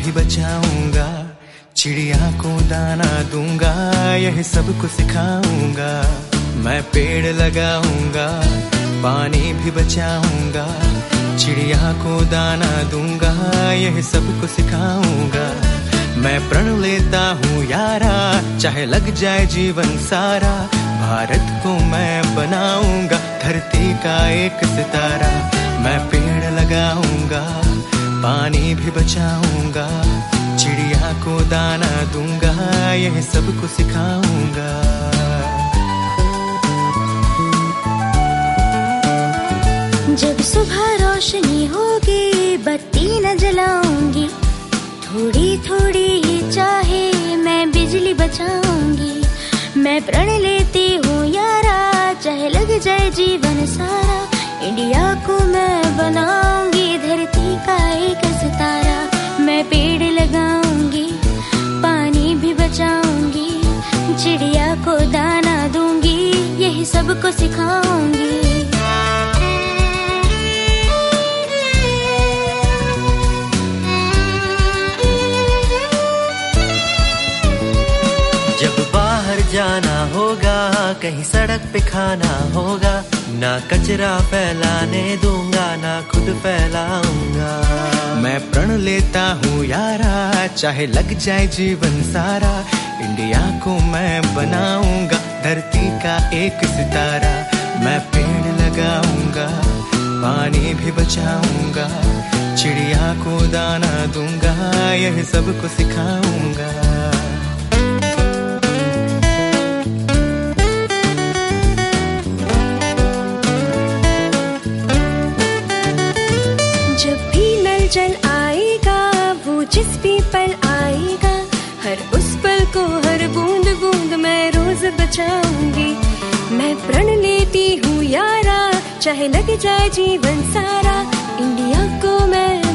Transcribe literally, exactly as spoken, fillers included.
भी बचाऊंगा, चिड़िया को दाना दूंगा, यही सबको सिखाऊंगा। मैं पेड़ लगाऊंगा, पानी भी बचाऊंगा, चिड़िया को दाना दूंगा, यही सबको सिखाऊंगा। मैं प्रण लेता हूँ यारा, चाहे लग जाए जीवन सारा, भारत को मैं बनाऊंगा धरती का एक सितारा। मैं पेड़ लगाऊंगा, पानी भी बचाऊंगा, चिड़िया को दाना दूंगा, यही सबको सिखाऊंगा। जब सुबह रोशनी होगी, बत्ती न जलाऊंगी, थोड़ी थोड़ी ही चाहे मैं बिजली बचाऊंगी। मैं प्रण लेती हूँ यारा, चाहे लग जाए जीवन सारा, इंडिया को मैं बनाऊंगी धरती का एक सितारा। मैं पेड़ लगाऊंगी, पानी भी बचाऊंगी, चिड़िया को दाना दूंगी, यही सबको सिखाऊंगी। जाना होगा, कहीं सड़क पे खाना होगा, ना कचरा फैलाने दूंगा, ना खुद फैलाऊंगा। मैं प्रण लेता हूँ यारा, चाहे लग जाए जीवन सारा, इंडिया को मैं बनाऊंगा धरती का एक सितारा। मैं पेड़ लगाऊंगा, पानी भी बचाऊंगा, चिड़िया को दाना दूंगा, यही सबको सिखाऊंगा। जल आएगा, वो जिस भी पल आएगा, हर उस पल को हर बूंद बूंद मैं रोज बचाऊंगी। मैं प्रण लेती हूँ यारा, चाहे लग जाए जीवन सारा, इंडिया को मैं